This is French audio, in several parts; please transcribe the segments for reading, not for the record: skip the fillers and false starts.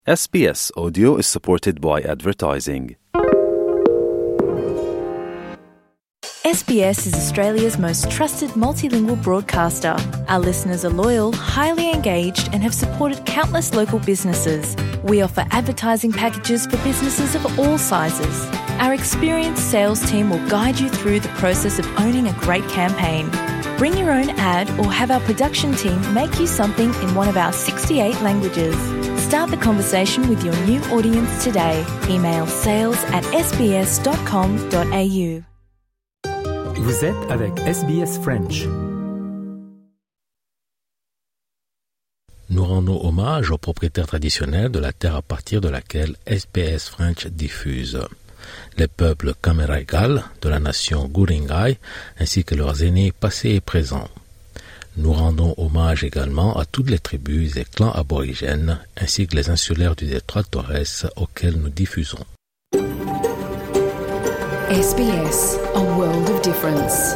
SBS Audio is supported by advertising. SBS is Australia's most trusted multilingual broadcaster. Our listeners are loyal, highly engaged, and have supported countless local businesses. We offer advertising packages for businesses of all sizes. Our experienced sales team will guide you through the process of owning a great campaign. Bring your own ad or have our production team make you something in one of our 68 languages. Start the conversation with your new audience today. Email sales@sbs.com.au. Vous êtes avec SBS French. Nous rendons hommage aux propriétaires traditionnels de la terre à partir de laquelle SBS French diffuse. Les peuples Cammeraygal de la nation Guringai ainsi que leurs aînés passés et présents. Nous rendons hommage également à toutes les tribus et clans aborigènes ainsi que les insulaires du détroit de Torres auxquels nous diffusons. SBS, a world of difference.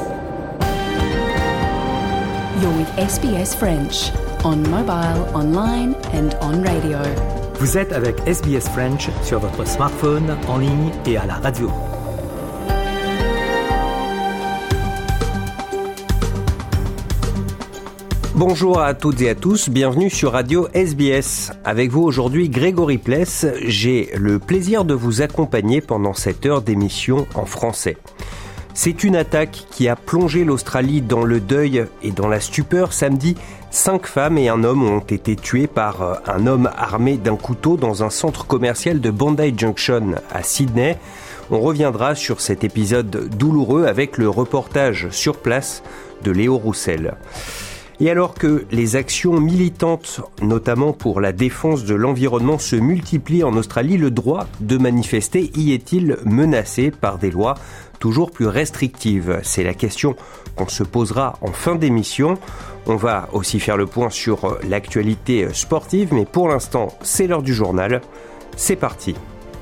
You're with SBS French, on mobile, online and on radio. Vous êtes avec SBS French sur votre smartphone, en ligne et à la radio. Bonjour à toutes et à tous, bienvenue sur Radio SBS. Avec vous aujourd'hui Grégory Pless, j'ai le plaisir de vous accompagner pendant cette heure d'émission en français. C'est une attaque qui a plongé l'Australie dans le deuil et dans la stupeur. Samedi, 5 femmes et un homme ont été tués par un homme armé d'un couteau dans un centre commercial de Bondi Junction à Sydney. On reviendra sur cet épisode douloureux avec le reportage sur place de Léo Roussel. Et alors que les actions militantes, notamment pour la défense de l'environnement, se multiplient en Australie, le droit de manifester y est-il menacé par des lois toujours plus restrictives ? C'est la question qu'on se posera en fin d'émission. On va aussi faire le point sur l'actualité sportive, mais pour l'instant, c'est l'heure du journal. C'est parti.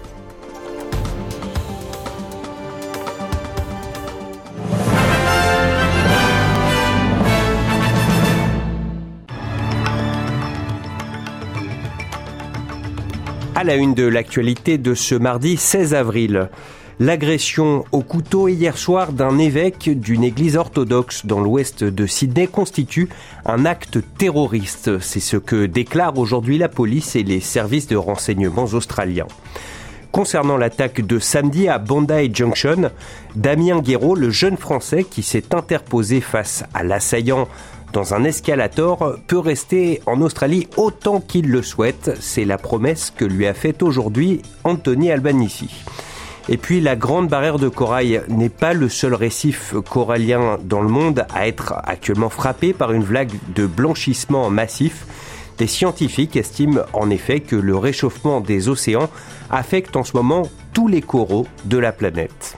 À la une de l'actualité de ce mardi 16 avril, l'agression au couteau hier soir d'un évêque d'une église orthodoxe dans l'ouest de Sydney constitue un acte terroriste. C'est ce que déclarent aujourd'hui la police et les services de renseignement australiens. Concernant l'attaque de samedi à Bondi Junction, Damien Guéraud, le jeune Français qui s'est interposé face à l'assaillant dans un escalator, peut rester en Australie autant qu'il le souhaite. C'est la promesse que lui a faite aujourd'hui Anthony Albanese. Et puis la Grande Barrière de Corail n'est pas le seul récif corallien dans le monde à être actuellement frappé par une vague de blanchissement massif. Des scientifiques estiment en effet que le réchauffement des océans affecte en ce moment tous les coraux de la planète.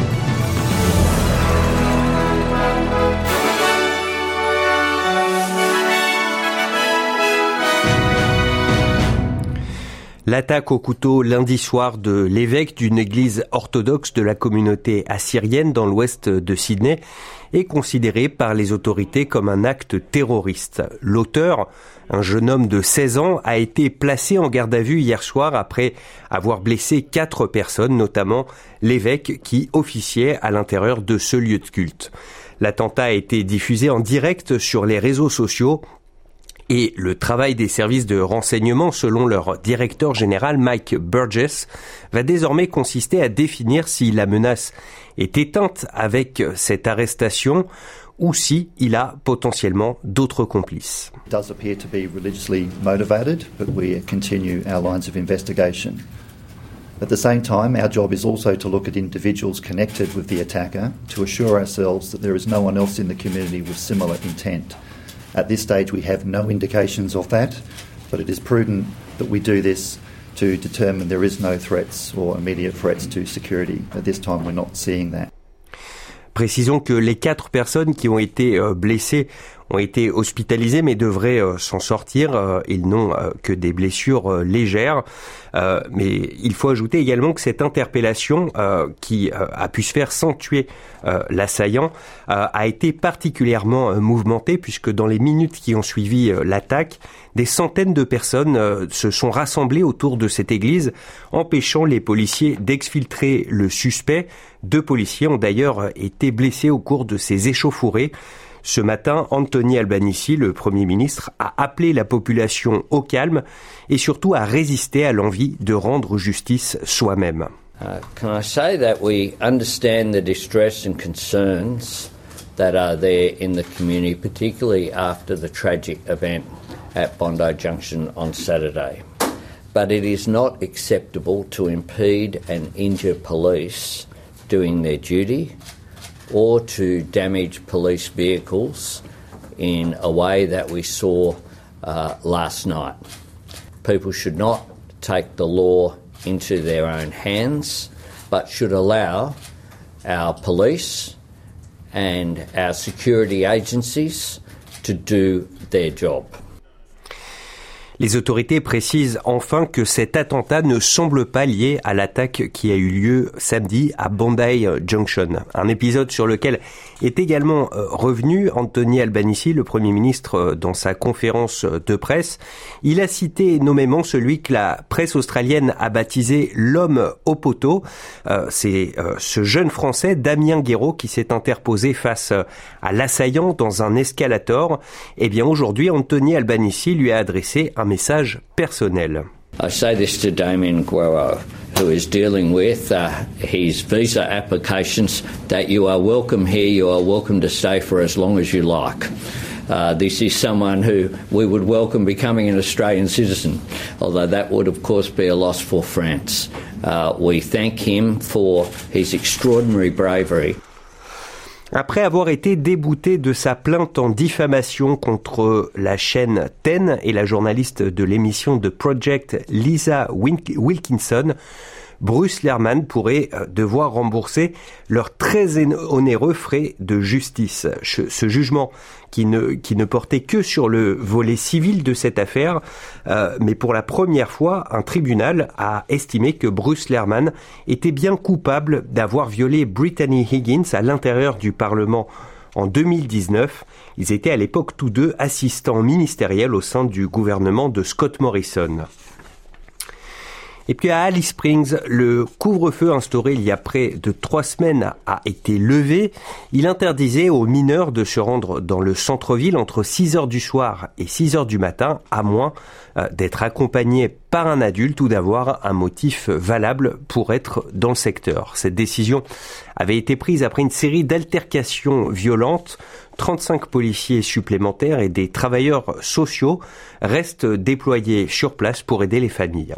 L'attaque au couteau lundi soir de l'évêque d'une église orthodoxe de la communauté assyrienne dans l'ouest de Sydney est considérée par les autorités comme un acte terroriste. L'auteur, un jeune homme de 16 ans, a été placé en garde à vue hier soir après avoir blessé 4 personnes, notamment l'évêque qui officiait à l'intérieur de ce lieu de culte. L'attentat a été diffusé en direct sur les réseaux sociaux. Et le travail des services de renseignement, selon leur directeur général Mike Burgess, va désormais consister à définir si la menace est éteinte avec cette arrestation ou si il a potentiellement d'autres complices. It does appear to be religiously motivated, but we continue our lines of investigation. At the same time, our job is also to look at individuals connected with the attacker to assure ourselves that there is no one else in the community with similar intent. At this stage, we have no indications of that, but it is prudent that we do this to determine there is no threats or immediate threats to security. At this time, we're not seeing that. Précisons que les 4 personnes qui ont été blessées ont été hospitalisés mais devraient s'en sortir. Ils n'ont que des blessures légères. Mais il faut ajouter également que cette interpellation qui a pu se faire sans tuer l'assaillant a été particulièrement mouvementée puisque dans les minutes qui ont suivi l'attaque, des centaines de personnes se sont rassemblées autour de cette église, empêchant les policiers d'exfiltrer le suspect. 2 policiers ont d'ailleurs été blessés au cours de ces échauffourées. Ce matin, Anthony Albanese, le Premier ministre, a appelé la population au calme et surtout à résister à l'envie de rendre justice soi-même. Can I say that we understand the distress and concerns that are there in the community, particularly after the tragic event at Bondi Junction on Saturday. But it is not acceptable to impede and injure police doing their duty or to damage police vehicles in a way that we saw last night. People should not take the law into their own hands, but should allow our police and our security agencies to do their job. Les autorités précisent enfin que cet attentat ne semble pas lié à l'attaque qui a eu lieu samedi à Bondi Junction. Un épisode sur lequel est également revenu Anthony Albanese, le Premier ministre, dans sa conférence de presse. Il a cité nommément celui que la presse australienne a baptisé l'homme au poteau. C'est ce jeune Français, Damien Guéraud, qui s'est interposé face à l'assaillant dans un escalator. Eh bien, aujourd'hui, Anthony Albanese lui a adressé un message personnel. I say this to Damien Guéraud, who is dealing with his visa applications, that you are welcome here, you are welcome to stay for as long as you like. This is someone who we would welcome becoming an Australian citizen, although that would of course be a loss for France. We thank him for his extraordinary bravery. Après avoir été débouté de sa plainte en diffamation contre la chaîne Ten et la journaliste de l'émission The Project Lisa Wilkinson, Bruce Lehrmann pourrait devoir rembourser leurs très onéreux frais de justice. Ce jugement qui ne portait que sur le volet civil de cette affaire, mais pour la première fois, un tribunal a estimé que Bruce Lehrmann était bien coupable d'avoir violé Brittany Higgins à l'intérieur du Parlement en 2019. Ils étaient à l'époque tous deux assistants ministériels au sein du gouvernement de Scott Morrison. Et puis à Alice Springs, le couvre-feu instauré il y a près de 3 semaines a été levé. Il interdisait aux mineurs de se rendre dans le centre-ville entre 6h du soir et 6h du matin, à moins d'être accompagnés par un adulte ou d'avoir un motif valable pour être dans le secteur. Cette décision avait été prise après une série d'altercations violentes. 35 policiers supplémentaires et des travailleurs sociaux restent déployés sur place pour aider les familles.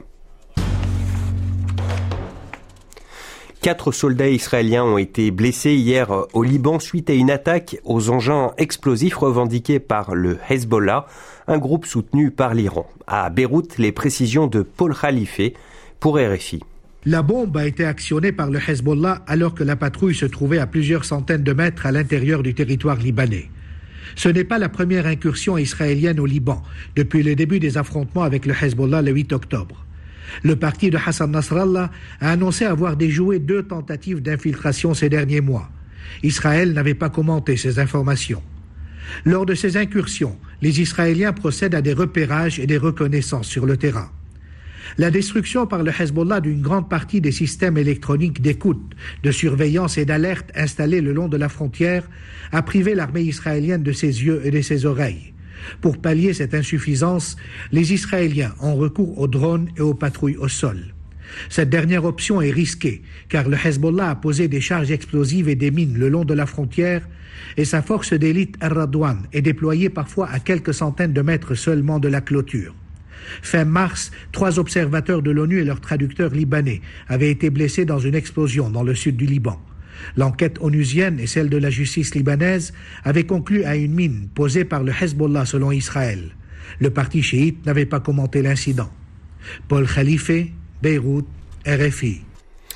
4 soldats israéliens ont été blessés hier au Liban suite à une attaque aux engins explosifs revendiqués par le Hezbollah, un groupe soutenu par l'Iran. À Beyrouth, les précisions de Paul Khalife pour RFI. La bombe a été actionnée par le Hezbollah alors que la patrouille se trouvait à plusieurs centaines de mètres à l'intérieur du territoire libanais. Ce n'est pas la première incursion israélienne au Liban depuis le début des affrontements avec le Hezbollah le 8 octobre. Le parti de Hassan Nasrallah a annoncé avoir déjoué 2 tentatives d'infiltration ces derniers mois. Israël n'avait pas commenté ces informations. Lors de ces incursions, les Israéliens procèdent à des repérages et des reconnaissances sur le terrain. La destruction par le Hezbollah d'une grande partie des systèmes électroniques d'écoute, de surveillance et d'alerte installés le long de la frontière a privé l'armée israélienne de ses yeux et de ses oreilles. Pour pallier cette insuffisance, les Israéliens ont recours aux drones et aux patrouilles au sol. Cette dernière option est risquée, car le Hezbollah a posé des charges explosives et des mines le long de la frontière, et sa force d'élite Al-Radwan est déployée parfois à quelques centaines de mètres seulement de la clôture. Fin mars, 3 observateurs de l'ONU et leurs traducteurs libanais avaient été blessés dans une explosion dans le sud du Liban. L'enquête onusienne et celle de la justice libanaise avaient conclu à une mine posée par le Hezbollah selon Israël. Le parti chiite n'avait pas commenté l'incident. Paul Khalife, Beyrouth, RFI.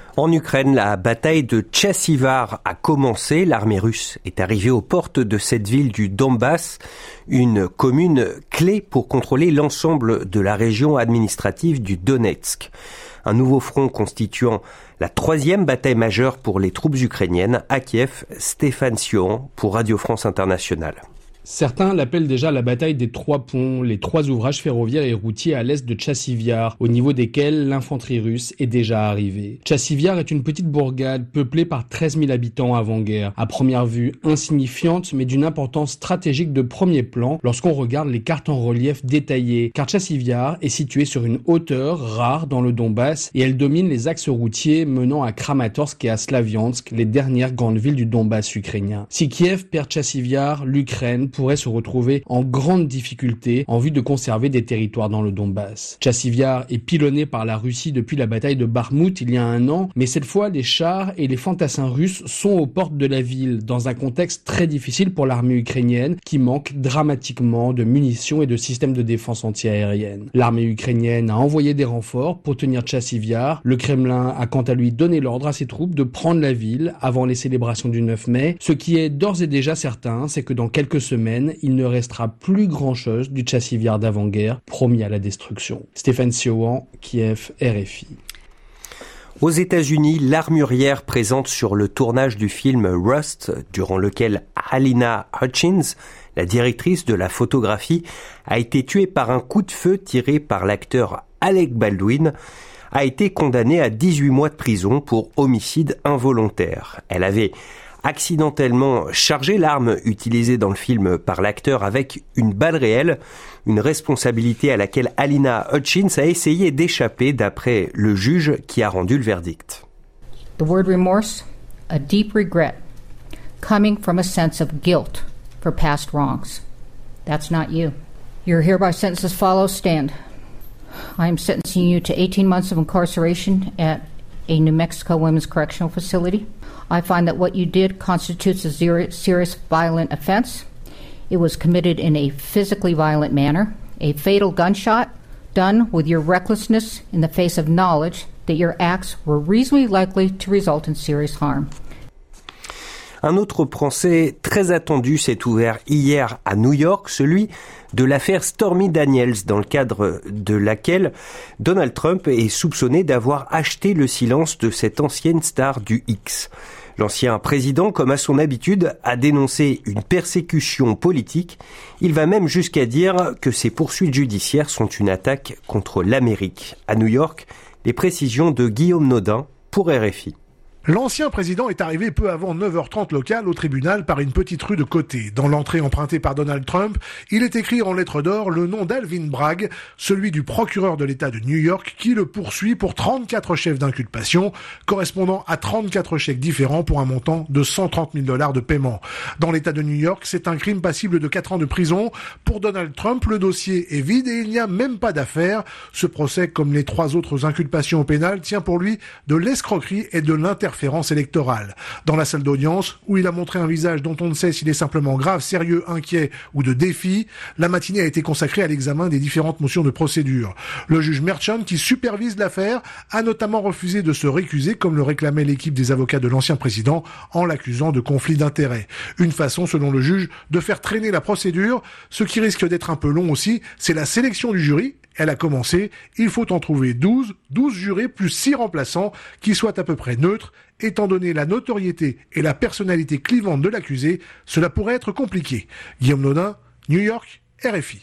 En Ukraine, la bataille de Tchassivar a commencé. L'armée russe est arrivée aux portes de cette ville du Donbass, une commune clé pour contrôler l'ensemble de la région administrative du Donetsk. Un nouveau front constituant la troisième bataille majeure pour les troupes ukrainiennes à Kiev. Stéphane Siohan pour Radio France Internationale. Certains l'appellent déjà la bataille des 3 ponts, les 3 ouvrages ferroviaires et routiers à l'est de Tchassivyar, au niveau desquels l'infanterie russe est déjà arrivée. Tchassivyar est une petite bourgade peuplée par 13 000 habitants avant-guerre, à première vue insignifiante mais d'une importance stratégique de premier plan lorsqu'on regarde les cartes en relief détaillées, car Tchassivyar est située sur une hauteur rare dans le Donbass et elle domine les axes routiers menant à Kramatorsk et à Slaviansk, les dernières grandes villes du Donbass ukrainien. Si Kiev perd Tchassivyar, l'Ukraine pourrait se retrouver en grande difficulté en vue de conserver des territoires dans le Donbass. Tchassivyar est pilonné par la Russie depuis la bataille de Bakhmout il y a 1 an, mais cette fois les chars et les fantassins russes sont aux portes de la ville, dans un contexte très difficile pour l'armée ukrainienne qui manque dramatiquement de munitions et de systèmes de défense antiaérienne. L'armée ukrainienne a envoyé des renforts pour tenir Tchassivyar. Le Kremlin a quant à lui donné l'ordre à ses troupes de prendre la ville avant les célébrations du 9 mai. Ce qui est d'ores et déjà certain, c'est que dans quelques semaines, il ne restera plus grand-chose du Tchassivyar d'avant-guerre promis à la destruction. Stéphane Siohan, Kiev, RFI. Aux États-Unis, l'armurière présente sur le tournage du film Rust, durant lequel Halyna Hutchins, la directrice de la photographie, a été tuée par un coup de feu tiré par l'acteur Alec Baldwin, a été condamnée à 18 mois de prison pour homicide involontaire. Elle avait accidentellement chargé l'arme utilisée dans le film par l'acteur avec une balle réelle, une responsabilité à laquelle Halyna Hutchins a essayé d'échapper d'après le juge qui a rendu le verdict. The word remorse, a deep regret, coming from a sense of guilt for past wrongs. That's not you. Your hereby sentence as follows stand. I am sentencing you to 18 months of incarceration at a New Mexico Women's Correctional Facility. I find that what you did constitutes a serious violent offense. It was committed in a physically violent manner, a fatal gunshot done with your recklessness in the face of knowledge that your acts were reasonably likely to result in serious harm. Un autre procès très attendu s'est ouvert hier à New York, celui de l'affaire Stormy Daniels, dans le cadre de laquelle Donald Trump est soupçonné d'avoir acheté le silence de cette ancienne star du X. L'ancien président, comme à son habitude, a dénoncé une persécution politique. Il va même jusqu'à dire que ces poursuites judiciaires sont une attaque contre l'Amérique. À New York, les précisions de Guillaume Naudin pour RFI. L'ancien président est arrivé peu avant 9h30 locale au tribunal par une petite rue de côté. Dans l'entrée empruntée par Donald Trump, il est écrit en lettres d'or le nom d'Alvin Bragg, celui du procureur de l'État de New York qui le poursuit pour 34 chefs d'inculpation, correspondant à 34 chèques différents pour un montant de $130 000 de paiement. Dans l'État de New York, c'est un crime passible de 4 ans de prison. Pour Donald Trump, le dossier est vide et il n'y a même pas d'affaire. Ce procès, comme les 3 autres inculpations au pénal, tient pour lui de l'escroquerie et de l'interférence électorale. Dans la salle d'audience, où il a montré un visage dont on ne sait s'il est simplement grave, sérieux, inquiet ou de défi, la matinée a été consacrée à l'examen des différentes motions de procédure. Le juge Merchant, qui supervise l'affaire, a notamment refusé de se récuser, comme le réclamait l'équipe des avocats de l'ancien président, en l'accusant de conflit d'intérêts. Une façon, selon le juge, de faire traîner la procédure. Ce qui risque d'être un peu long aussi, c'est la sélection du jury. Elle a commencé, il faut en trouver 12 jurés plus 6 remplaçants qui soient à peu près neutres. Étant donné la notoriété et la personnalité clivante de l'accusé, cela pourrait être compliqué. Guillaume Naudin, New York, RFI.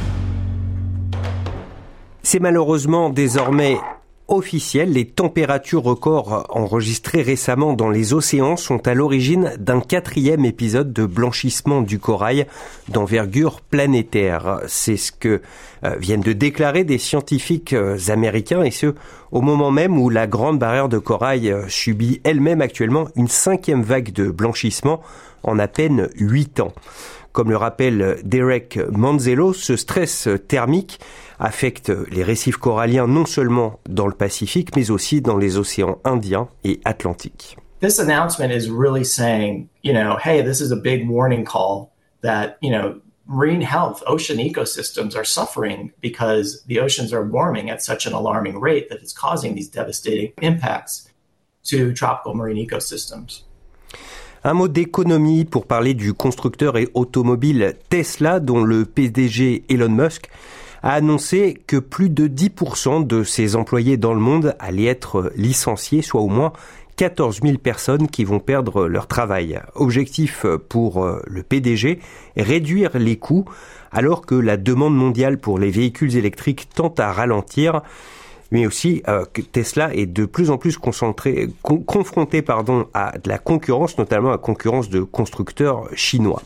C'est malheureusement désormais officiel. Les températures records enregistrées récemment dans les océans sont à l'origine d'un 4e épisode de blanchissement du corail d'envergure planétaire. C'est ce que viennent de déclarer des scientifiques américains, et ce, au moment même où la Grande Barrière de Corail subit elle-même actuellement une 5e vague de blanchissement en à peine 8 ans. Comme le rappelle Derek Manzello, ce stress thermique affecte les récifs coralliens non seulement dans le Pacifique, mais aussi dans les océans Indien et Atlantique. This announcement is really saying, hey, this is a big warning call that, marine health, ocean ecosystems are suffering because the oceans are warming at such an alarming rate that it's causing these devastating impacts. to tropical marine ecosystems. Un mot d'économie pour parler du constructeur automobile Tesla, dont le PDG Elon Musk a annoncé que plus de 10% de ses employés dans le monde allaient être licenciés, soit au moins 14 000 personnes qui vont perdre leur travail. Objectif pour le PDG, réduire les coûts, alors que la demande mondiale pour les véhicules électriques tend à ralentir, mais aussi que Tesla est de plus en plus confronté à de la concurrence, notamment à la concurrence de constructeurs chinois.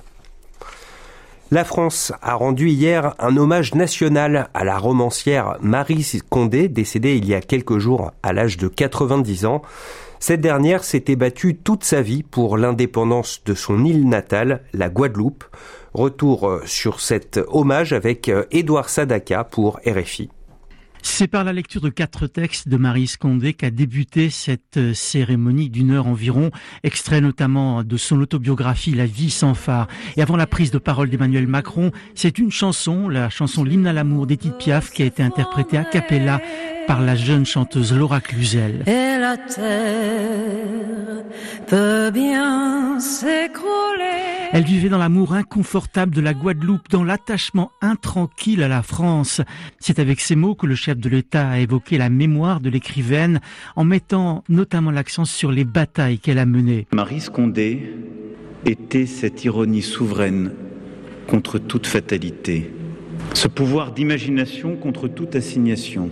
La France a rendu hier un hommage national à la romancière Maryse Condé, décédée il y a quelques jours à l'âge de 90 ans. Cette dernière s'était battue toute sa vie pour l'indépendance de son île natale, la Guadeloupe. Retour sur cet hommage avec Édouard Sadaka pour RFI. C'est par la lecture de 4 textes de Maryse Condé qu'a débuté cette cérémonie d'une heure environ, extrait notamment de son autobiographie La vie sans phare. Et avant la prise de parole d'Emmanuel Macron, c'est une chanson, la chanson L'hymne à l'amour d'Edith Piaf, qui a été interprétée a cappella par la jeune chanteuse Laura Cluzel. Et la terre peut bien s'écrouler. Elle vivait dans l'amour inconfortable de la Guadeloupe, dans l'attachement intranquille à la France. C'est avec ces mots que le chef de l'État a évoqué la mémoire de l'écrivaine, en mettant notamment l'accent sur les batailles qu'elle a menées. Maryse Condé était cette ironie souveraine contre toute fatalité, ce pouvoir d'imagination contre toute assignation,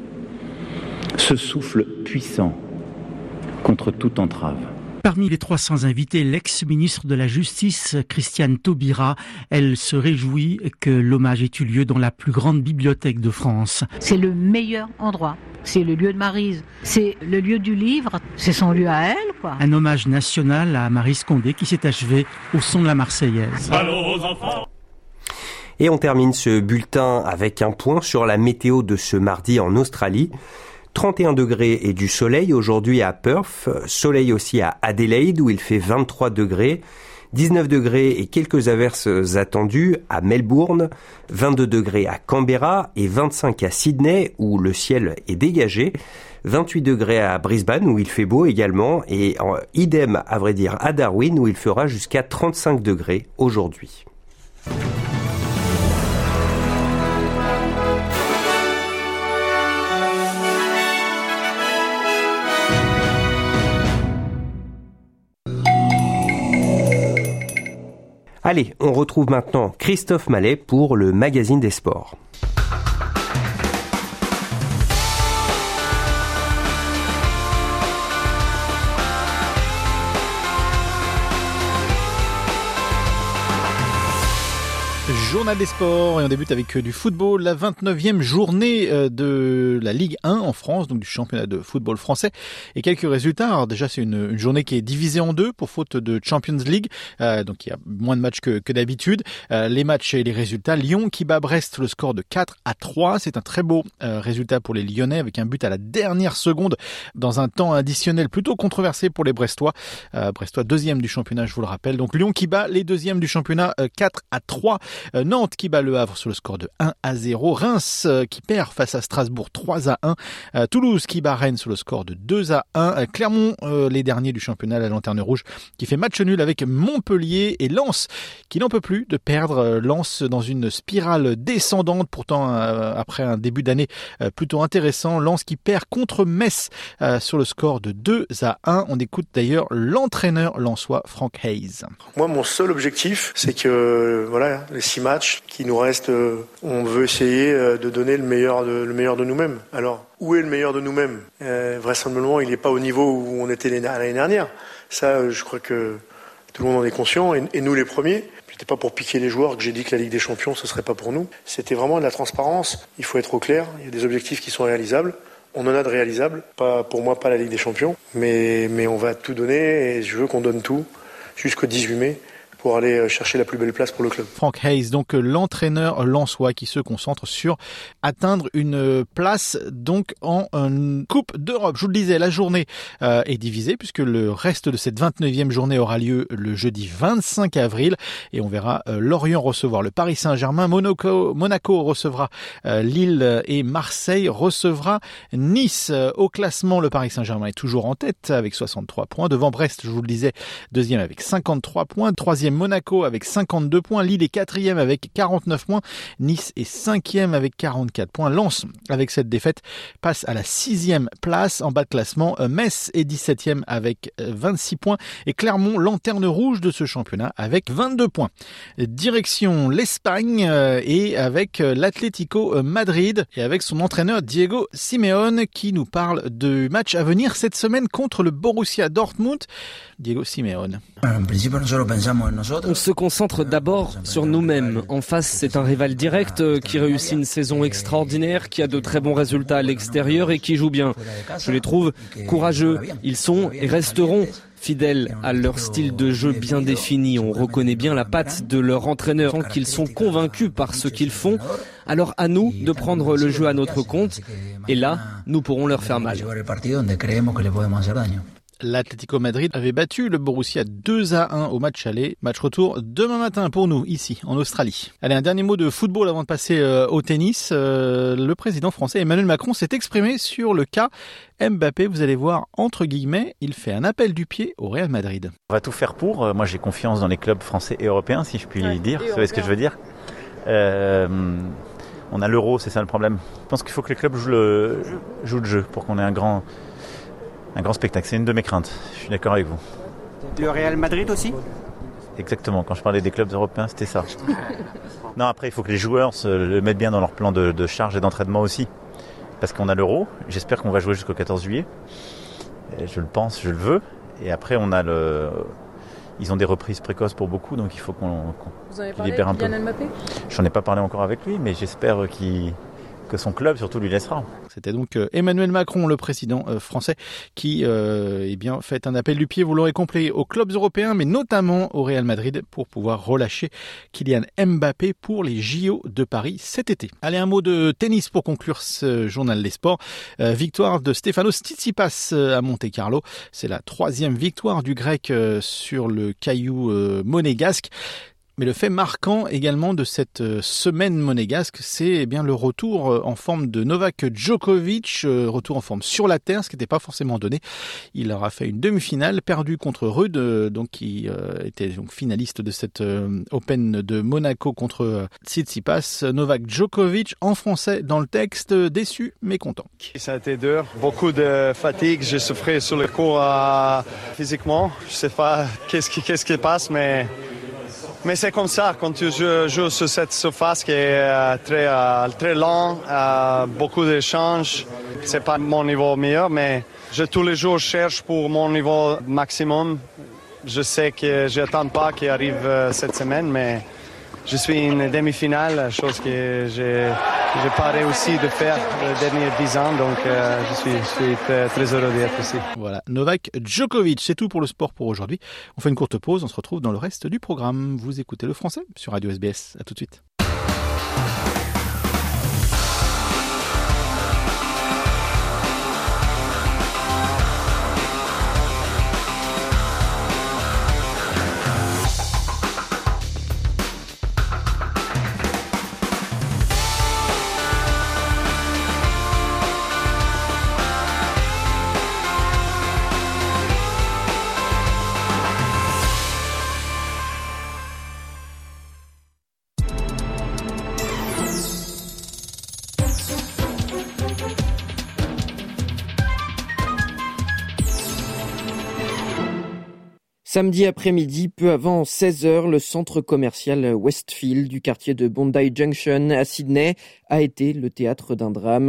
ce souffle puissant contre toute entrave. Parmi les 300 invités, l'ex-ministre de la Justice, Christiane Taubira, elle se réjouit que l'hommage ait eu lieu dans la plus grande bibliothèque de France. C'est le meilleur endroit. C'est le lieu de Maryse. C'est le lieu du livre. C'est son lieu à elle, quoi. Un hommage national à Maryse Condé qui s'est achevé au son de la Marseillaise. Allô, enfants. Et on termine ce bulletin avec un point sur la météo de ce mardi en Australie. 31 degrés et du soleil aujourd'hui à Perth, soleil aussi à Adelaide où il fait 23 degrés, 19 degrés et quelques averses attendues à Melbourne, 22 degrés à Canberra et 25 à Sydney où le ciel est dégagé, 28 degrés à Brisbane où il fait beau également et idem à vrai dire à Darwin où il fera jusqu'à 35 degrés aujourd'hui. Allez, on retrouve maintenant Christophe Mallet pour le magazine des sports. Journal des sports et on débute avec du football, la 29e journée de la Ligue 1 en France, donc du championnat de football français et quelques résultats. Alors déjà c'est une journée qui est divisée en deux pour faute de Champions League, donc il y a moins de matchs que d'habitude. Les matchs et les résultats, Lyon qui bat Brest le score de 4-3, c'est un très beau résultat pour les Lyonnais avec un but à la dernière seconde dans un temps additionnel plutôt controversé pour les Brestois. Brestois deuxième du championnat je vous le rappelle, donc Lyon qui bat les deuxièmes du championnat 4-3. Nantes qui bat Le Havre sur le score de 1-0. Reims qui perd face à Strasbourg 3-1. Toulouse qui bat Rennes sur le score de 2-1. Clermont, les derniers du championnat, la Lanterne Rouge, qui fait match nul avec Montpellier et Lens qui n'en peut plus de perdre. Lens dans une spirale descendante pourtant après un début d'année plutôt intéressant. Lens qui perd contre Metz sur le score de 2-1. On écoute d'ailleurs l'entraîneur lensois Franck Hayes. Moi, mon seul objectif, c'est que voilà, les 6 matchs qui nous restent, on veut essayer de donner le meilleur de nous-mêmes. Alors, où est le meilleur de nous-mêmes ? Vraisemblablement, il n'est pas au niveau où on était l'année dernière. Ça, je crois que tout le monde en est conscient, et nous les premiers. C'était pas pour piquer les joueurs que j'ai dit que la Ligue des Champions, ce serait pas pour nous. C'était vraiment de la transparence. Il faut être au clair. Il y a des objectifs qui sont réalisables. On en a de réalisables. Pas, pour moi, pas la Ligue des Champions. Mais on va tout donner et je veux qu'on donne tout jusqu'au 18 mai pour aller chercher la plus belle place pour le club. Frank Hayes, donc l'entraîneur lensois qui se concentre sur atteindre une place donc en Coupe d'Europe. Je vous le disais, la journée est divisée puisque le reste de cette 29e journée aura lieu le jeudi 25 avril et on verra Lorient recevoir le Paris Saint-Germain, Monaco recevra Lille et Marseille recevra Nice. Au classement, le Paris Saint-Germain est toujours en tête avec 63 points. Devant Brest, je vous le disais, deuxième avec 53 points. Troisième, Monaco avec 52 points. Lille est quatrième avec 49 points. Nice est cinquième avec 44 points. Lens, avec cette défaite, passe à la 6e place en bas de classement. Metz est 17e avec 26 points. Et Clermont, lanterne rouge de ce championnat avec 22 points. Direction l'Espagne et avec l'Atlético Madrid et avec son entraîneur Diego Simeone qui nous parle du match à venir cette semaine contre le Borussia Dortmund. Diego Simeone. On se concentre d'abord sur nous-mêmes. En face, c'est un rival direct qui réussit une saison extraordinaire, qui a de très bons résultats à l'extérieur et qui joue bien. Je les trouve courageux. Ils sont et resteront fidèles à leur style de jeu bien défini. On reconnaît bien la patte de leur entraîneur, tant qu'ils sont convaincus par ce qu'ils font. Alors à nous de prendre le jeu à notre compte et là, nous pourrons leur faire mal. L'Atlético Madrid avait battu le Borussia 2-1 au match aller. Match retour demain matin pour nous, ici, en Australie. Allez, un dernier mot de football avant de passer au tennis. Le président français Emmanuel Macron s'est exprimé sur le cas Mbappé. Vous allez voir, entre guillemets, il fait un appel du pied au Real Madrid. On va tout faire pour. Moi, j'ai confiance dans les clubs français et européens, si je puis dire. Vous savez ce que je veux dire ? On a l'euro, c'est ça le problème. Je pense qu'il faut que les clubs jouent le jeu pour qu'on ait un grand spectacle. C'est une de mes craintes. Je suis d'accord avec vous. Le Real Madrid aussi ? Exactement. Quand je parlais des clubs européens, c'était ça. Non, après, il faut que les joueurs le mettent bien dans leur plan de charge et d'entraînement aussi. Parce qu'on a l'euro. J'espère qu'on va jouer jusqu'au 14 juillet. Et je le pense, je le veux. Et après, on a ils ont des reprises précoces pour beaucoup, donc il faut qu'on libère un peu. Kylian Mbappé ? J'en ai pas parlé encore avec lui, mais j'espère que son club surtout lui laissera. C'était donc Emmanuel Macron, le président français, qui fait un appel du pied, vous l'aurez compris, aux clubs européens, mais notamment au Real Madrid, pour pouvoir relâcher Kylian Mbappé pour les JO de Paris cet été. Allez, un mot de tennis pour conclure ce journal des sports. Victoire de Stefanos Tsitsipas à Monte-Carlo. C'est la 3e victoire du Grec sur le caillou monégasque. Mais le fait marquant également de cette semaine monégasque, c'est bien le retour en forme de Novak Djokovic, retour en forme sur la terre, ce qui n'était pas forcément donné. Il aura fait une demi-finale, perdu contre Ruud, qui était donc finaliste de cette Open de Monaco contre Tsitsipas. Novak Djokovic, en français dans le texte, déçu mais content. Ça a été dur, beaucoup de fatigue, j'ai souffert sur le cours physiquement. Je ne sais pas qu'est-ce qui passe, mais c'est comme ça, quand tu joues sur cette surface qui est très lent, beaucoup d'échanges. C'est pas mon niveau meilleur, mais tous les jours je cherche pour mon niveau maximum. Je sais que je n'attends pas qu'il arrive cette semaine, mais je suis une demi-finale, chose que j'ai pas réussi de faire les derniers 10 ans, donc je suis très heureux d'être ici. Voilà, Novak Djokovic, c'est tout pour le sport pour aujourd'hui. On fait une courte pause, on se retrouve dans le reste du programme. Vous écoutez le français sur Radio SBS, à tout de suite. Samedi après-midi, peu avant 16h, le centre commercial Westfield du quartier de Bondi Junction à Sydney a été le théâtre d'un drame.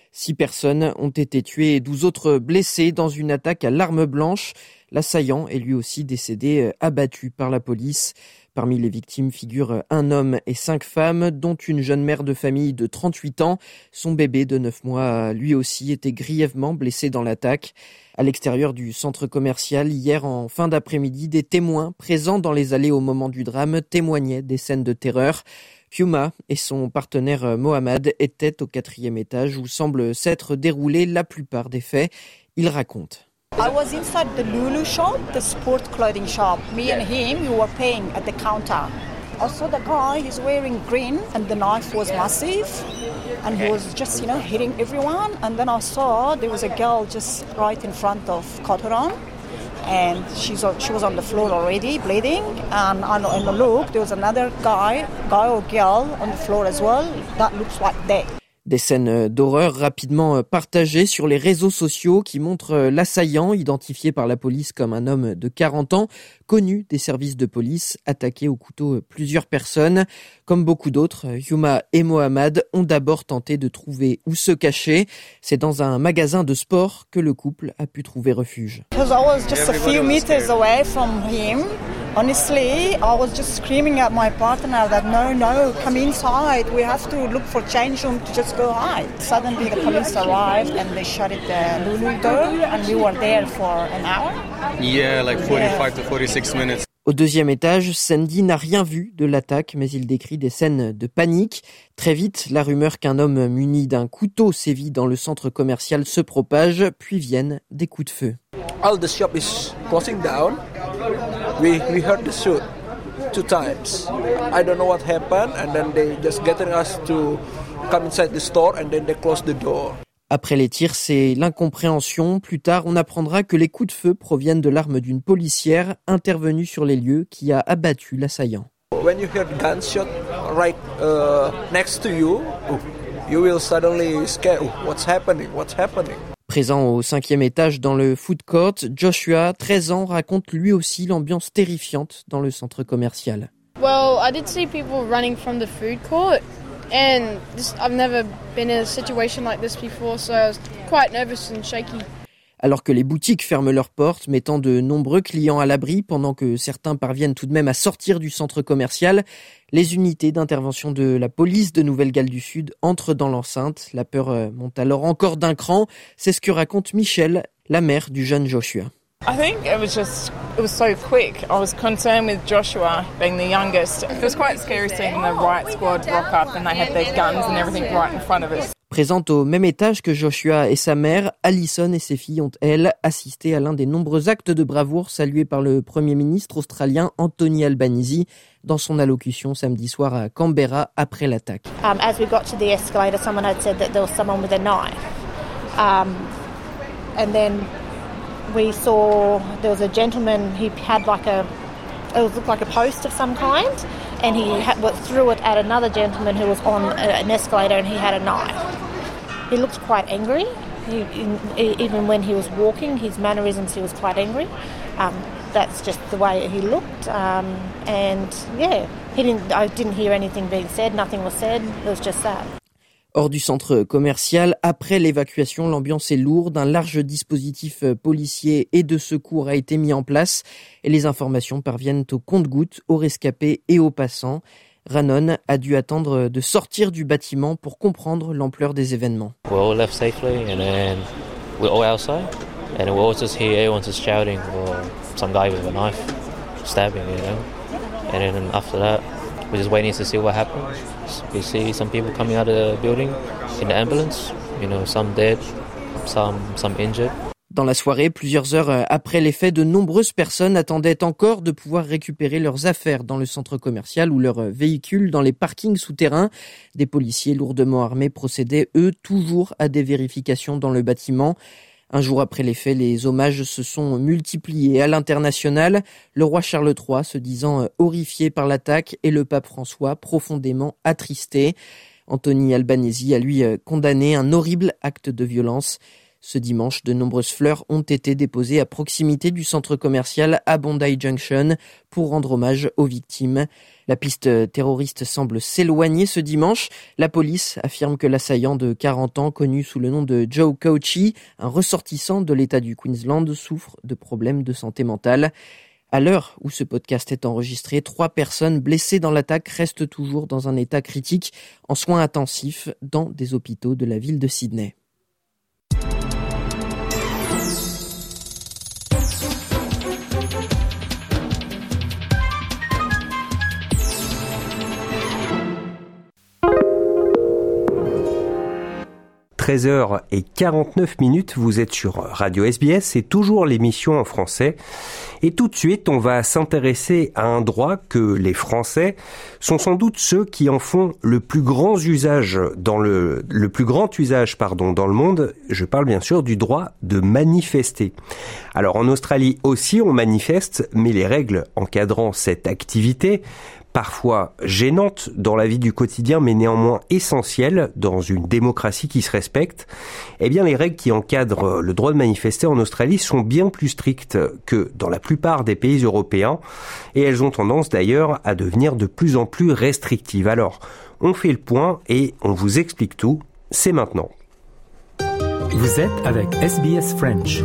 6 personnes ont été tuées et 12 autres blessées dans une attaque à l'arme blanche. L'assaillant est lui aussi décédé, abattu par la police. Parmi les victimes figurent un homme et 5 femmes, dont une jeune mère de famille de 38 ans. Son bébé de 9 mois a lui aussi été grièvement blessé dans l'attaque. À l'extérieur du centre commercial, hier en fin d'après-midi, des témoins présents dans les allées au moment du drame témoignaient des scènes de terreur. Piuma et son partenaire Mohamed étaient au 4e étage où semblent s'être déroulés la plupart des faits. Il raconte. I was inside the Lulu shop, the sport clothing shop. Me and him, we were paying at the counter. I saw the guy, he's wearing green and the knife was massive and he was just, hitting everyone. And then I saw there was a girl just right in front of Kotoran and she was on the floor already bleeding. And on the look, there was another guy or girl on the floor as well that looks like that. Des scènes d'horreur rapidement partagées sur les réseaux sociaux qui montrent l'assaillant, identifié par la police comme un homme de 40 ans, connu des services de police, attaqué au couteau plusieurs personnes. Comme beaucoup d'autres, Yuma et Mohamed ont d'abord tenté de trouver où se cacher. C'est dans un magasin de sport que le couple a pu trouver refuge. Because I was just a few meters away from him. Honestly, I was just screaming at my partner that no, come inside. We have to look for change room to just go hide. Suddenly the police arrived and they shut it the Lulu door and we were there for an hour. Yeah, like 45 to 46 minutes. Au 2e étage, Sandy n'a rien vu de l'attaque, mais il décrit des scènes de panique. Très vite, la rumeur qu'un homme muni d'un couteau sévit dans le centre commercial se propage, puis viennent des coups de feu. All the shop is closing down. We heard the shoot 2 times. I don't know what happened, and then they just getting us to come inside the store, and then they close the door. Après les tirs, c'est l'incompréhension. Plus tard, on apprendra que les coups de feu proviennent de l'arme d'une policière intervenue sur les lieux qui a abattu l'assaillant. When you hear gunshot right next to you, you will suddenly scare. What's happening? Présent au 5e étage dans le food court, Joshua, 13 ans, raconte lui aussi l'ambiance terrifiante dans le centre commercial. Well, I did see people running from the food court. And I've never been in a situation like this before, so I was quite nervous and shaky. Alors que les boutiques ferment leurs portes, mettant de nombreux clients à l'abri, pendant que certains parviennent tout de même à sortir du centre commercial, les unités d'intervention de la police de Nouvelle-Galles du Sud entrent dans l'enceinte. La peur monte alors encore d'un cran. C'est ce que raconte Michelle, la mère du jeune Joshua. I think it was so quick. I was concerned with Joshua being the youngest. It was quite scary seeing the riot squad rock up and they had their guns and everything right in front of us. Présente au même étage que Joshua et sa mère, Alison et ses filles ont, elles, assisté à l'un des nombreux actes de bravoure salués par le Premier ministre australien Anthony Albanese dans son allocution samedi soir à Canberra après l'attaque. As we got to the escalator, someone had said that there was someone with a knife. And then we saw there was a gentleman, he had it looked like a post of some kind, and he threw it at another gentleman who was on an escalator and he had a knife. He looked quite angry. Even when he was walking, his mannerisms, he was quite angry. That's just the way he looked. And yeah, I didn't hear anything being said, nothing was said, it was just that. Hors du centre commercial, après l'évacuation, l'ambiance est lourde. Un large dispositif policier et de secours a été mis en place et les informations parviennent au compte-gouttes, aux rescapés et aux passants. Rannon a dû attendre de sortir du bâtiment pour comprendre l'ampleur des événements. We all left safely and then we're all outside and we all just hear everyone just shouting or some guy with a knife stabbing, And then after that, we're just waiting to see what happens. We see some people coming out of the building in the ambulance, some dead, some injured. Dans la soirée, plusieurs heures après les faits, de nombreuses personnes attendaient encore de pouvoir récupérer leurs affaires dans le centre commercial ou leurs véhicules dans les parkings souterrains. Des policiers lourdement armés procédaient, eux, toujours à des vérifications dans le bâtiment. Un jour après les faits, les hommages se sont multipliés à l'international. Le roi Charles III se disant horrifié par l'attaque et le pape François profondément attristé. Anthony Albanese a lui condamné un horrible acte de violence. Ce dimanche, de nombreuses fleurs ont été déposées à proximité du centre commercial à Bondi Junction pour rendre hommage aux victimes. La piste terroriste semble s'éloigner ce dimanche. La police affirme que l'assaillant de 40 ans, connu sous le nom de Joe Cauchi, un ressortissant de l'État du Queensland, souffre de problèmes de santé mentale. À l'heure où ce podcast est enregistré, 3 personnes blessées dans l'attaque restent toujours dans un état critique en soins intensifs dans des hôpitaux de la ville de Sydney. – 13h49, vous êtes sur Radio SBS, c'est toujours l'émission en français. Et tout de suite, on va s'intéresser à un droit que les Français sont sans doute ceux qui en font le plus grand usage dans le monde. Je parle bien sûr du droit de manifester. Alors en Australie aussi, on manifeste, mais les règles encadrant cette activité, parfois gênante dans la vie du quotidien, mais néanmoins essentielle dans une démocratie qui se respecte, eh bien les règles qui encadrent le droit de manifester en Australie sont bien plus strictes que dans la plupart des pays européens, et elles ont tendance d'ailleurs à devenir de plus en plus restrictives. Alors, on fait le point et on vous explique tout, c'est maintenant. Vous êtes avec SBS French.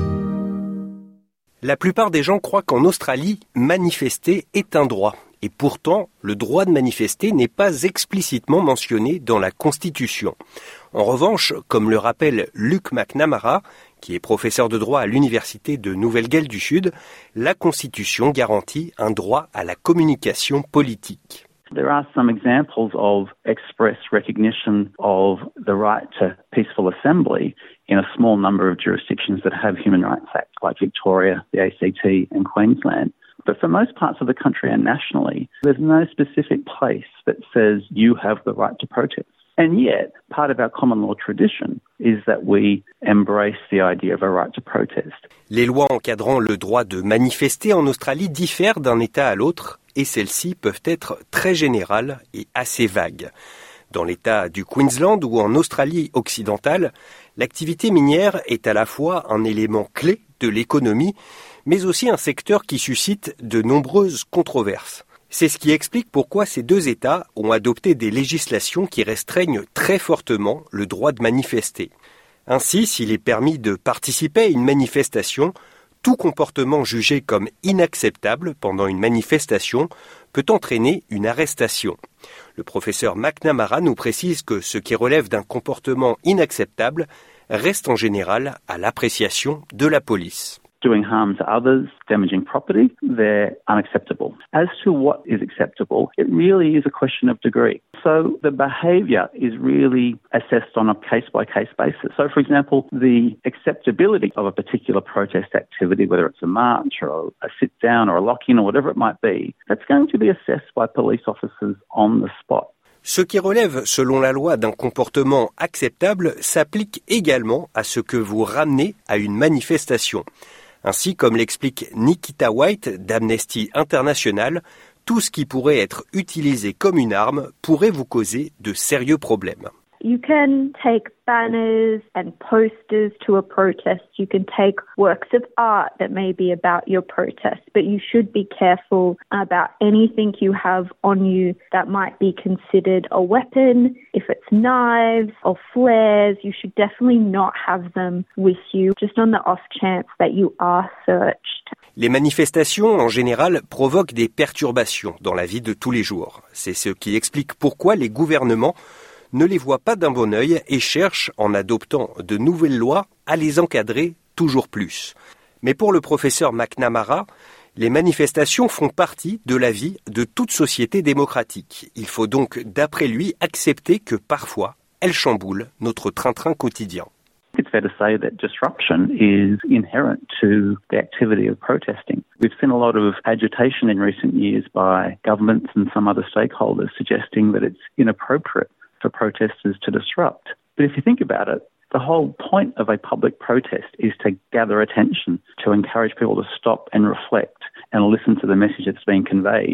La plupart des gens croient qu'en Australie, manifester est un droit. Et pourtant, le droit de manifester n'est pas explicitement mentionné dans la Constitution. En revanche, comme le rappelle Luke McNamara, qui est professeur de droit à l'Université de Nouvelle-Galles du Sud, la Constitution garantit un droit à la communication politique. There are some examples of express recognition of the right to peaceful assembly in a small number of jurisdictions that have human rights acts, like Victoria, the ACT and Queensland. But for most parts of the country and nationally, there's no specific place that says you have the right to protest. And yet, part of our common law tradition is that we embrace the idea of a right to protest. Les lois encadrant le droit de manifester en Australie diffèrent d'un État à l'autre, et celles-ci peuvent être très générales et assez vagues. Dans l'État du Queensland ou en Australie occidentale, l'activité minière est à la fois un élément clé de l'économie, mais aussi un secteur qui suscite de nombreuses controverses. C'est ce qui explique pourquoi ces deux États ont adopté des législations qui restreignent très fortement le droit de manifester. Ainsi, s'il est permis de participer à une manifestation, tout comportement jugé comme inacceptable pendant une manifestation peut entraîner une arrestation. Le professeur McNamara nous précise que ce qui relève d'un comportement inacceptable reste en général à l'appréciation de la police. Doing harm to others, damaging property, they're unacceptable. As to what is acceptable, it really is a question of degree. So the behaviour is really assessed on a case-by-case basis. So, for example, the acceptability of a particular protest activity, whether it's a march or a sit-down or a lock-in or whatever it might be, that's going to be assessed by police officers on the spot. Ce qui relève, selon la loi, d'un comportement acceptable s'applique également à ce que vous ramenez à une manifestation. Ainsi, comme l'explique Nikita White d'Amnesty International, tout ce qui pourrait être utilisé comme une arme pourrait vous causer de sérieux problèmes. You can take banners and posters to a protest. You can take works of art that may be about your protest, but you should be careful about anything you have on you that might be considered a weapon. If it's knives or flares, you should definitely not have them with you, just on the off chance that you are searched. Les manifestations, en général, provoquent des perturbations dans la vie de tous les jours. C'est ce qui explique pourquoi les gouvernements ne les voient pas d'un bon œil et cherchent, en adoptant de nouvelles lois, à les encadrer toujours plus. Mais pour le professeur McNamara, les manifestations font partie de la vie de toute société démocratique. Il faut donc, d'après lui, accepter que parfois, elles chamboulent notre train-train quotidien. It's fair to say that disruption is inherent to the activity of protesting. We've seen a lot of agitation in recent years by governments and some other stakeholders suggesting that it's inappropriate for protesters to disrupt. But if you think about it, the whole point of a public protest is to gather attention, to encourage people to stop and reflect and listen to the message that's being conveyed.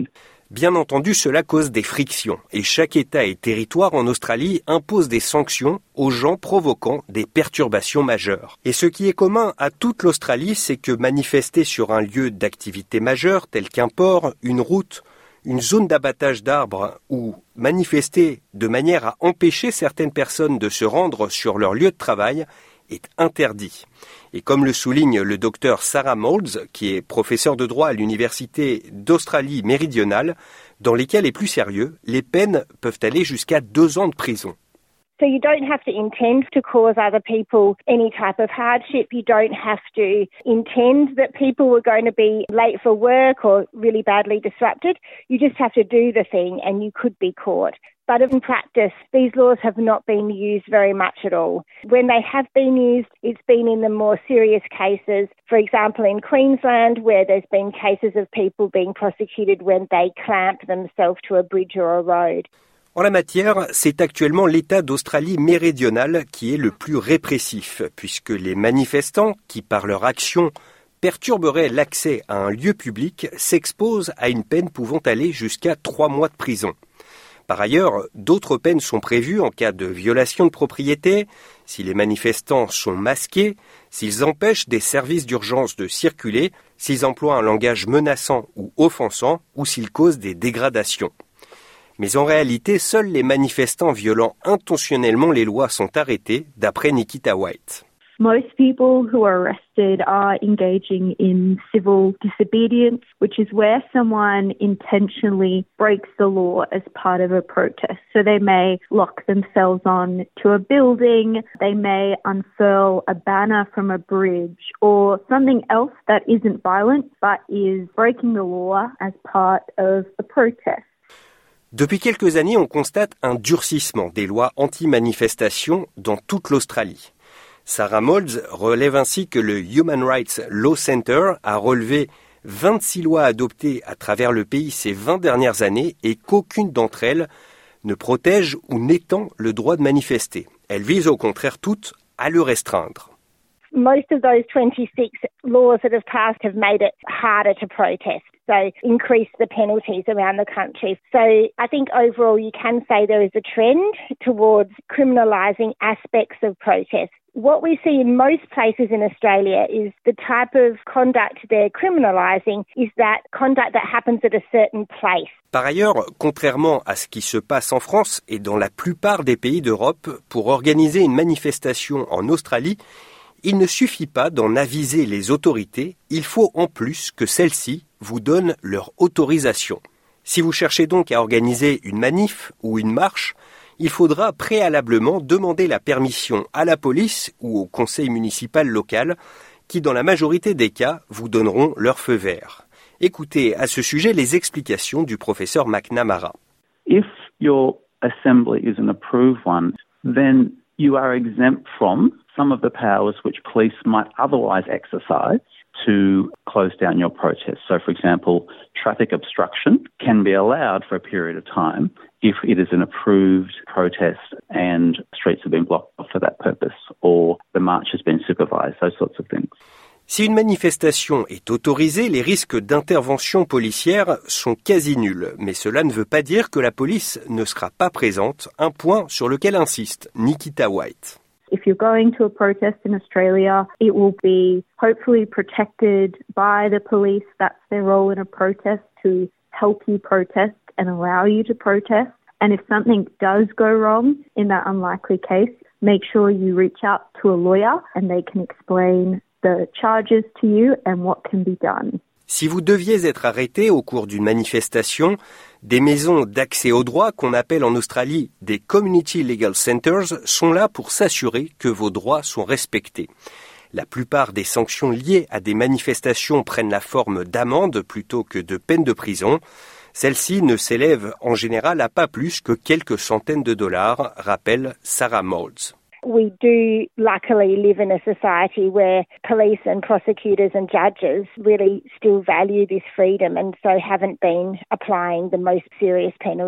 Bien entendu, cela cause des frictions et chaque État et territoire en Australie impose des sanctions aux gens provoquant des perturbations majeures. Et ce qui est commun à toute l'Australie, c'est que manifester sur un lieu d'activité majeure tel qu'un port, une route, une zone d'abattage d'arbres ou manifester de manière à empêcher certaines personnes de se rendre sur leur lieu de travail est interdit. Et comme le souligne le docteur Sarah Moulds, qui est professeur de droit à l'Université d'Australie méridionale, dans les cas les plus sérieux, les peines peuvent aller jusqu'à 2 ans de prison. So you don't have to intend to cause other people any type of hardship. You don't have to intend that people were going to be late for work or really badly disrupted. You just have to do the thing and you could be caught. But in practice, these laws have not been used very much at all. When they have been used, it's been in the more serious cases. For example, in Queensland, where there's been cases of people being prosecuted when they clamped themselves to a bridge or a road. En la matière, c'est actuellement l'État d'Australie méridionale qui est le plus répressif, puisque les manifestants, qui par leur action perturberaient l'accès à un lieu public, s'exposent à une peine pouvant aller jusqu'à 3 mois de prison. Par ailleurs, d'autres peines sont prévues en cas de violation de propriété, si les manifestants sont masqués, s'ils empêchent des services d'urgence de circuler, s'ils emploient un langage menaçant ou offensant, ou s'ils causent des dégradations. Mais en réalité, seuls les manifestants violant intentionnellement les lois sont arrêtés, d'après Nikita White. Most people who are arrested are engaging in civil disobedience, which is where someone intentionally breaks the law as part of a protest. So they may lock themselves on to a building, they may unfurl a banner from a bridge, or something else that isn't violent but is breaking the law as part of a protest. Depuis quelques années, on constate un durcissement des lois anti-manifestation dans toute l'Australie. Sarah Moulds relève ainsi que le Human Rights Law Center a relevé 26 lois adoptées à travers le pays ces 20 dernières années et qu'aucune d'entre elles ne protège ou n'étend le droit de manifester. Elles visent au contraire toutes à le restreindre. Most of those 26 laws that have passed have made it harder to protest, so increase the penalties around the country. So I think overall you can say there is a trend towards criminalising aspects of protest. What we see in most places in Australia is the type of conduct they're criminalising is that conduct that happens at a certain place. Par ailleurs, contrairement à ce qui se passe en France et dans la plupart des pays d'Europe, pour organiser une manifestation en Australie, il ne suffit pas d'en aviser les autorités, il faut en plus que celles-ci vous donnent leur autorisation. Si vous cherchez donc à organiser une manif ou une marche, il faudra préalablement demander la permission à la police ou au conseil municipal local, qui dans la majorité des cas vous donneront leur feu vert. Écoutez à ce sujet les explications du professeur McNamara. If your assembly is an approved one, then you are exempt from some of the powers which police might otherwise exercise to close down your protest. So, for example, traffic obstruction can be allowed for a period of time if it is an approved protest and streets have been blocked off for that purpose, or the march has been supervised, those sorts of things. Si une manifestation est autorisée, les risques d'intervention policière sont quasi nuls, mais cela ne veut pas dire que la police ne sera pas présente, un point sur lequel insiste Nikita White. If you're going to a protest in Australia, it will be hopefully protected by the police. That's their role in a protest, to help you protest and allow you to protest. And if something does go wrong in that unlikely case, make sure you reach out to a lawyer and they can explain the charges to you and what can be done. Si vous deviez être arrêté au cours d'une manifestation, des maisons d'accès au droit, qu'on appelle en Australie des Community Legal Centers, sont là pour s'assurer que vos droits sont respectés. La plupart des sanctions liées à des manifestations prennent la forme d'amendes plutôt que de peines de prison. Celles-ci ne s'élèvent en général à pas plus que quelques centaines de dollars, rappelle Sarah Moulds. We do luckily live in a society where police and prosecutors and judges really still value this freedom and so haven't been applying the most serious penalties.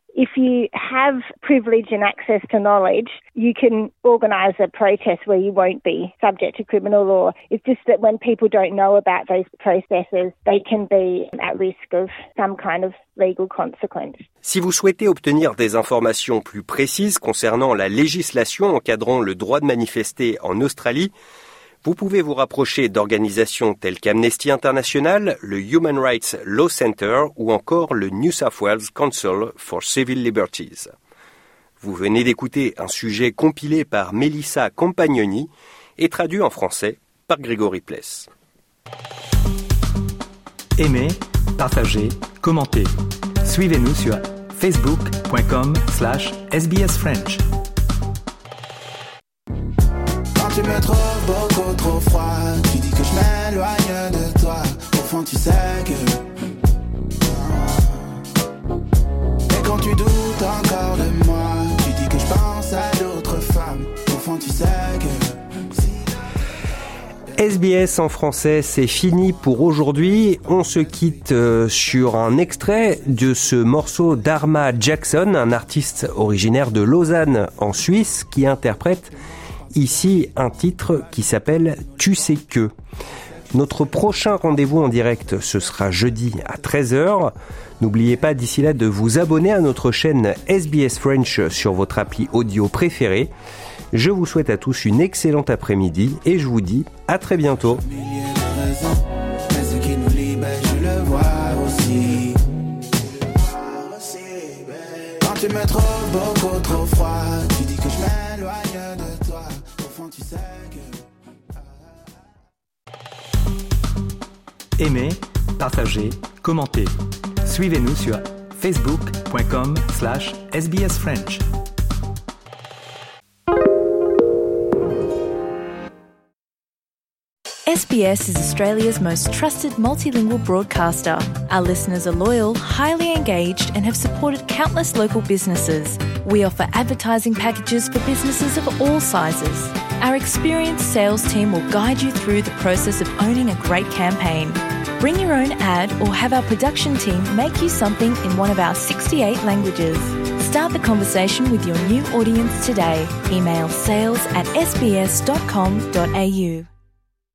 If you have privilege and access to knowledge, you can organise a protest where you won't be subject to criminal law. It's just that when people don't know about those processes, they can be at risk of some kind of legal consequence. Si vous souhaitez obtenir des informations plus précises concernant la législation encadrant le droit de manifester en Australie, vous pouvez vous rapprocher d'organisations telles qu'Amnesty International, le Human Rights Law Center ou encore le New South Wales Council for Civil Liberties. Vous venez d'écouter un sujet compilé par Melissa Compagnoni et traduit en français par Grégory Pless. Aimez, partagez, commentez. Suivez-nous sur facebook.com/SBS French. Tu me trouves beaucoup trop froid. Tu dis que je m'éloigne de toi. Au fond tu sais que et quand tu doutes encore de moi, tu dis que je pense à d'autres femmes. Au fond tu sais que SBS en français, c'est fini pour aujourd'hui. On se quitte sur un extrait de ce morceau d'Arma Jackson, un artiste originaire de Lausanne en Suisse qui interprète ici un titre qui s'appelle « Tu sais que ». Notre prochain rendez-vous en direct, ce sera jeudi à 13h. N'oubliez pas d'ici là de vous abonner à notre chaîne SBS French sur votre appli audio préférée. Je vous souhaite à tous une excellente après-midi et je vous dis à très bientôt. mais ce qui nous libère, je le vois aussi. Quand tu me trouves beaucoup trop froid, tu dis que je m'éloigne de toi. Au fond tu sais que Aimez, partagez, commentez. Suivez-nous sur facebook.com/SBS French. SBS is Australia's most trusted multilingual broadcaster. Our listeners are loyal, highly engaged, and have supported countless local businesses. We offer advertising packages for businesses of all sizes. Our experienced sales team will guide you through the process of owning a great campaign. Bring your own ad or have our production team make you something in one of our 68 languages. Start the conversation with your new audience today. Email sales@sbs.com.au.